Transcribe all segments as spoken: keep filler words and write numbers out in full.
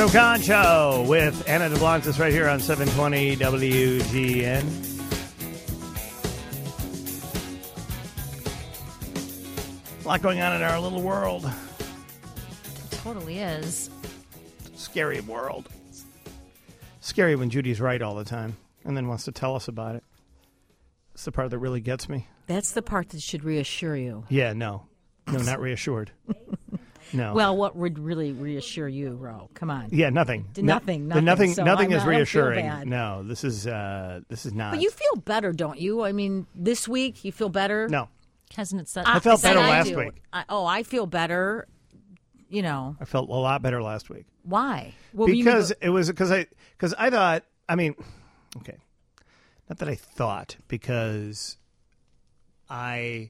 Adam Khan Show with Anna DeBlancis right here on seven twenty W G N. A lot going on in our little world. It totally is. Scary world. Scary when Judy's right all the time and then wants to tell us about it. It's the part that really gets me. That's the part that should reassure you. Yeah, no. No, not reassured. No. Well, what would really reassure you, Ro? Come on. Yeah, nothing. Nothing. No, Nothing. Nothing, so nothing I'm is not, reassuring. I don't feel bad. No, this is uh, this is not. But you feel better, don't you? I mean, this week you feel better. No, Hasn't it said? I felt better I last do. week. I, oh, I feel better. You know I felt a lot better last week why? What were you because mean- it was because I because I thought I mean, okay, not that I thought because I.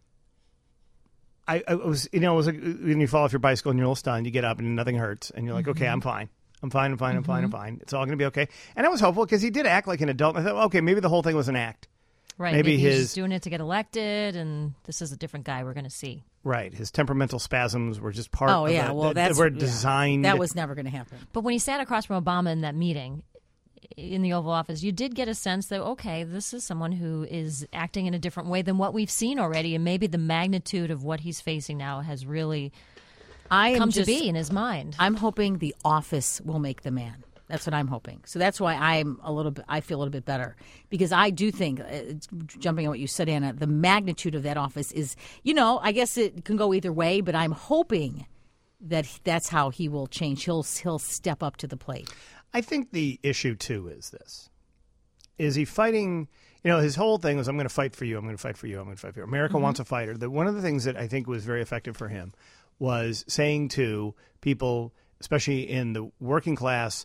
I, I was, you know, it was like when you fall off your bicycle and you're a little stunned, you get up and nothing hurts, and you're like, Mm-hmm. okay, I'm fine. I'm fine, I'm fine, I'm fine, I'm fine. It's all going to be okay. And I was hopeful because he did act like an adult. I thought, okay, maybe the whole thing was an act. right. maybe Maybe he's his- just doing it to get elected, and this is a different guy we're going to see. Right. His temperamental spasms were just part Oh of yeah, the, well the- that's were yeah. designed. That was never going to happen. But when he sat across from Obama in that meeting in the Oval Office, you did get a sense that, okay, this is someone who is acting in a different way than what we've seen already, and maybe the magnitude of what he's facing now has really I am come just, to be in his mind. I'm hoping the office will make the man. That's what I'm hoping. So that's why I'm a little bit. I feel a little bit better because I do think, uh, jumping on what you said, Anna, the magnitude of that office is, you know, I guess it can go either way, but I'm hoping that that's how he will change. He'll he'll step up to the plate. I think the issue, too, is this. Is he fighting, you know, his whole thing was, I'm going to fight for you, I'm going to fight for you, I'm going to fight for you. America Mm-hmm. wants a fighter. The, one of the things that I think was very effective for him was saying to people, especially in the working class,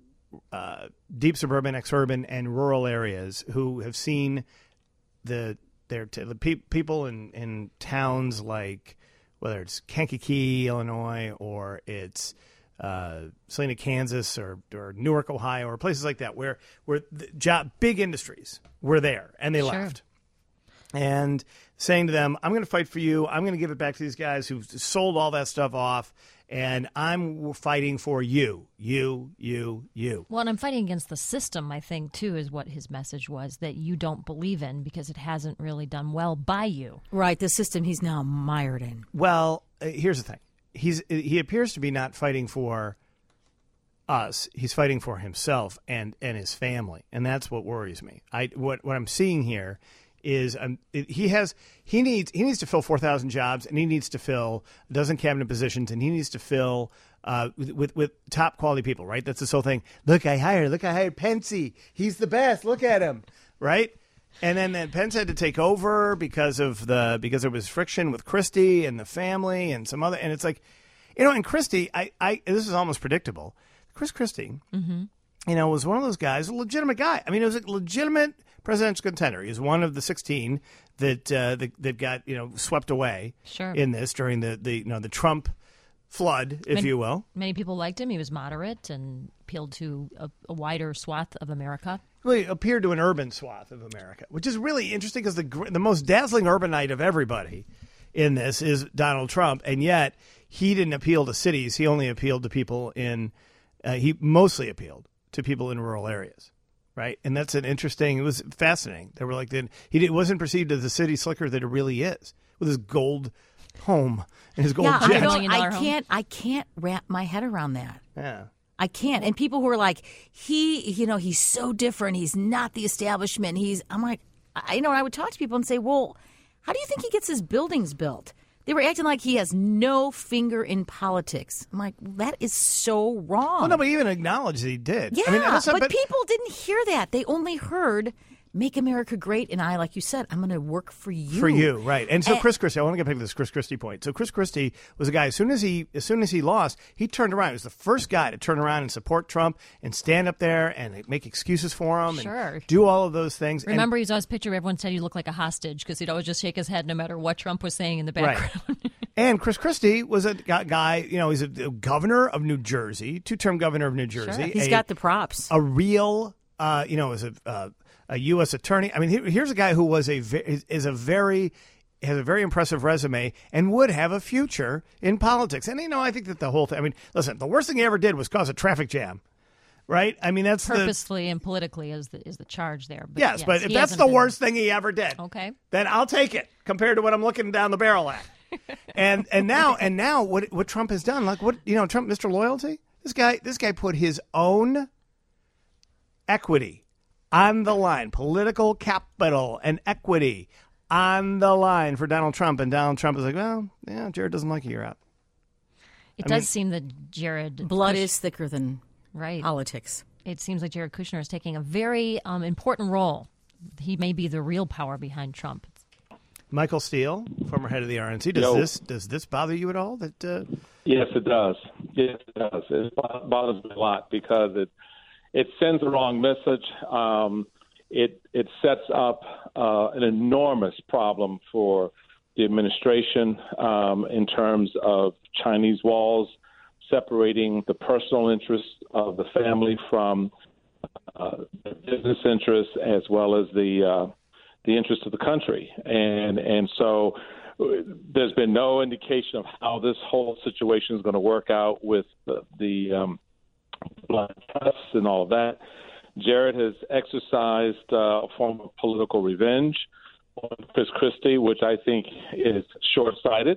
uh, deep suburban, exurban, and rural areas who have seen the their t- the pe- people in, in towns like, whether it's Kankakee, Illinois, or it's uh, Salina, Kansas, or, or Newark, Ohio, or places like that, where where the job big industries were there and they Sure. left, and saying to them, "I'm going to fight for you. I'm going to give it back to these guys who sold all that stuff off, and I'm fighting for you, you, you, you." Well, and I'm fighting against the system, I think, too, is what his message was, that you don't believe in because it hasn't really done well by you. Right, the system he's now mired in. Well, uh, here's the thing. He's he appears to be not fighting for us. He's fighting for himself and, and his family, and that's what worries me. I what what I'm seeing here is um, it, he has he needs he needs to fill four thousand jobs, and he needs to fill a dozen cabinet positions, and he needs to fill uh, with, with with top quality people. Right? That's this whole thing. Look, I hired. Look, I hired Pensy. He's the best. Look at him. Right? And then, then Pence had to take over because of the because there was friction with Christie and the family and some other. And it's like, you know, and Christie, I, I this is almost predictable. Chris Christie, Mm-hmm. you know, was one of those guys, a legitimate guy. I mean, it was a legitimate presidential contender. He was one of the sixteen that uh, that, that got you know swept away Sure. in this during the, the you know the Trump flood, if Many- you will. Many people liked him. He was moderate and appealed to a, a wider swath of America. Really appeared to an urban swath of America, which is really interesting because the gr- the most dazzling urbanite of everybody in this is Donald Trump, and yet he didn't appeal to cities. He only appealed to people in uh, he mostly appealed to people in rural areas, right? And that's an interesting. It was fascinating. They were like, then he did, wasn't perceived as the city slicker that it really is with his gold home and his gold Yeah, I jet. don't. Million dollar I home. can't. I can't wrap my head around that. Yeah. I can't. And people who are like, he, you know, he's so different. He's not the establishment. He's, I'm like, I, you know, I would talk to people and say, well, how do you think he gets his buildings built? They were acting like he has no finger in politics. I'm like, that is so wrong. Well, no, but he even acknowledged that he did. yeah, I mean, that's not- but people didn't hear that. They only heard Make America Great. And I, like you said, I'm going to work for you. For you, right? And so And- Chris Christie, I want to get back to this Chris Christie point. So Chris Christie was a guy. As soon as he, as soon as he lost, he turned around. He was the first guy to turn around and support Trump and stand up there and make excuses for him Sure. and do all of those things. And- Remember, he's always picture everyone said he looked like a hostage because he'd always just shake his head no matter what Trump was saying in the background. Right. And Chris Christie was a gu- guy. You know, he's a, a governor of New Jersey, two-term governor of New Jersey. He's a, got the props. a real, uh, you know, as a uh, a U S attorney. I mean, here, here's a guy who was a ve- is, is a very has a very impressive resume and would have a future in politics. And, you know, I think that the whole thing, I mean, listen, the worst thing he ever did was cause a traffic jam. Right? I mean, that's purposefully the, and politically is the is the charge there. But yes, yes, but if he that's hasn't the been- worst thing he ever did, Okay. then I'll take it compared to what I'm looking down the barrel at. and and now and now what what Trump has done, like what you know, Trump, Mister Loyalty, this guy this guy put his own equity on the line, political capital and equity on the line for Donald Trump, and Donald Trump is like, well, yeah, Jared doesn't like you, you're out. It I does mean- seem that Jared Blood Kush- is thicker than right. politics. It seems like Jared Kushner is taking a very um, important role. He may be the real power behind Trump. Michael Steele, former head of the R N C, does Yo. this does this bother you at all? That uh, Yes, it does. Yes, it does. It bo- bothers me a lot because it it sends the wrong message. Um, it it sets up uh, an enormous problem for the administration um, in terms of Chinese walls, separating the personal interests of the family from uh, the business interests, as well as the uh, the interests of the country. And and so uh, there's been no indication of how this whole situation is going to work out with the, the um, blind tests and all of that. Jared has exercised uh, a form of political revenge on Chris Christie, which I think is short-sighted.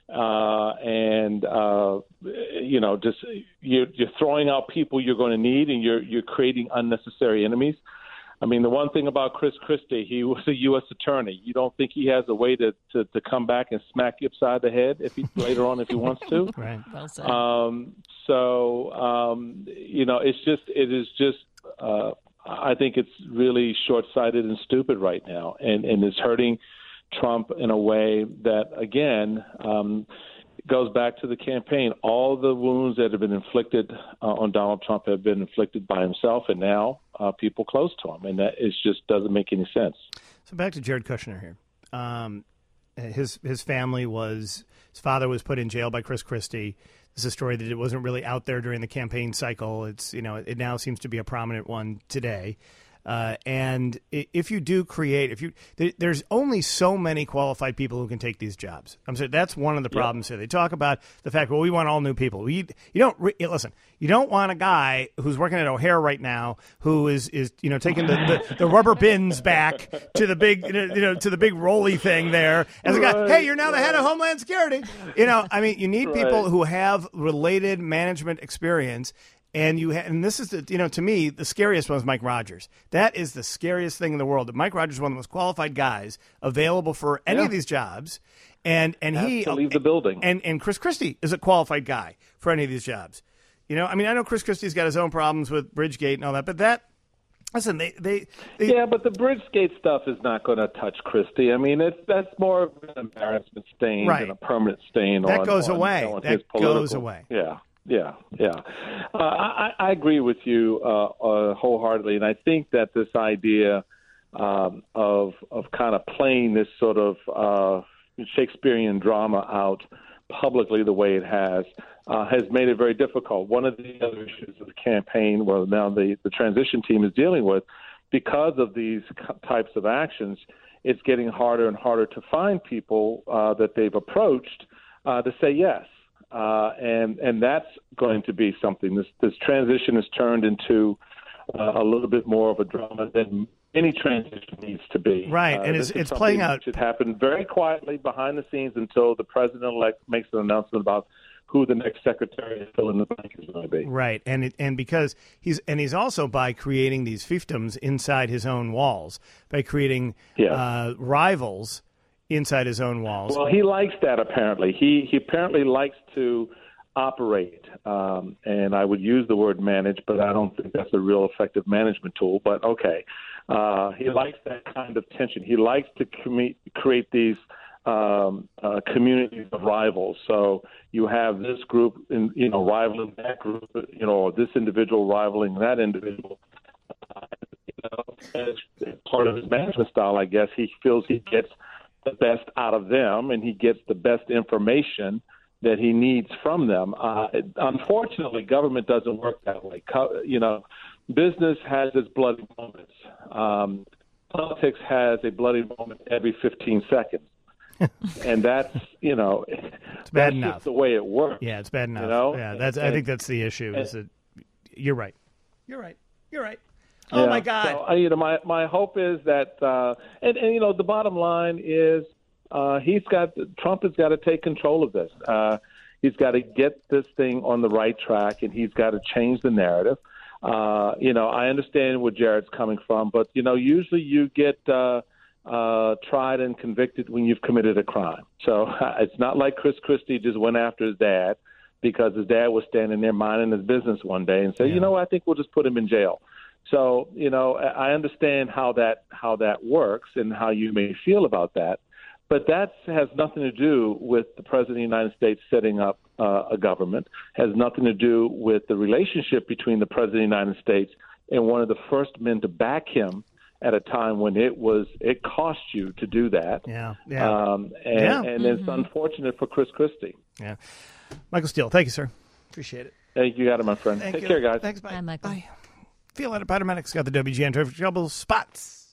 Uh, and, uh, you know, just you're, you're throwing out people you're going to need, and you're you're creating unnecessary enemies. I mean, the one thing about Chris Christie, he was a U S attorney. You don't think he has a way to, to, to come back and smack you upside the head if he later on if he wants to? right? Well said. Um, so, um, you know, it's just it is just uh, I think it's really short-sighted and stupid right now, and, and it's hurting Trump in a way that, again, um, goes back to the campaign. All the wounds that have been inflicted uh, on Donald Trump have been inflicted by himself, and now uh, people close to him, and that is just doesn't make any sense. So back to Jared Kushner here. Um, his his family was his father was put in jail by Chris Christie. This is a story that it wasn't really out there during the campaign cycle. It's you know it now seems to be a prominent one today. Uh, and i- if you do create, if you there, there's only so many qualified people who can take these jobs. I'm saying that's one of the problems here. They talk about the fact, well, we want all new people. We, you don't re- listen. You don't want a guy who's working at O'Hare right now who is is you know taking the, the, the rubber bins back to the big you know, you know to the big rolly thing there as a guy. Right, Hey, you're now the right. head of Homeland Security. You know, I mean, you need people Right. who have related management experience. And you ha- and this is the you know to me the scariest one is Mike Rogers. That is the scariest thing in the world. That Mike Rogers is one of the most qualified guys available for any Yeah. of these jobs, and and Has he to leave the building. And and Chris Christie is a qualified guy for any of these jobs. You know, I mean, I know Chris Christie's got his own problems with Bridgegate and all that, but that listen, they they, they Yeah, but the Bridgegate stuff is not going to touch Christie. I mean, it's that's more of an embarrassment stain Right. than a permanent stain. That on, goes on, away. on That his political. goes away. Yeah, yeah, yeah. Uh, I, I agree with you uh, uh, wholeheartedly, and I think that this idea um, of of kind of playing this sort of uh, Shakespearean drama out publicly the way it has uh, has made it very difficult. One of the other issues of the campaign, well, now the, the transition team is dealing with, because of these types of actions, it's getting harder and harder to find people uh, that they've approached uh, to say yes. Uh, and and that's going to be something. This this transition has turned into uh, a little bit more of a drama than any transition needs to be. Right, Uh, and this it's- is it's something playing that out- should happen very quietly behind the scenes until the president-elect makes an announcement about who the next secretary of fill in the blank is going to be. Right, and it, and because he's and he's also by creating these fiefdoms inside his own walls, by creating Yeah. uh, rivals inside his own walls. Well, he likes that apparently. He he apparently likes to operate, um, and I would use the word manage, but I don't think that's a real effective management tool. But okay, uh, he likes that kind of tension. He likes to com- create these um, uh, communities of rivals. So you have this group, in, you know, rivaling that group, you know, or this individual rivaling that individual. Uh, you know, as part of his management style, I guess he feels he gets the best out of them, and he gets the best information that he needs from them. Uh, unfortunately, government doesn't work that way. Co- you know, business has its bloody moments. Um, politics has a bloody moment every fifteen seconds. and that's you know, it's bad that's enough. just the way it works. Yeah, it's bad enough. You know? Yeah, that's. And, I think that's the issue. Is that you're right. You're right. You're right. Oh yeah, my God. So, uh, you know, my my hope is that, uh, and and you know, the bottom line is uh, he's got Trump has got to take control of this. Uh, he's got to get this thing on the right track, and he's got to change the narrative. Uh, you know, I understand where Jared's coming from, but you know, usually you get uh, uh, tried and convicted when you've committed a crime. So uh, it's not like Chris Christie just went after his dad because his dad was standing there minding his business one day and said, Yeah. you know, I think we'll just put him in jail. So you know, I understand how that how that works and how you may feel about that. But that has nothing to do with the President of the United States setting up uh, a government, has nothing to do with the relationship between the President of the United States and one of the first men to back him at a time when it was it cost you to do that. Yeah, yeah. Um, and Yeah. and Mm-hmm. it's unfortunate for Chris Christie. Yeah. Michael Steele, thank you, sir. Appreciate it. Thank you, got it, my friend. Thank Take you. care, guys. Thanks, bye. Bye, Michael. Bye. Feel out of Paramedics got the W G N traffic trouble spots.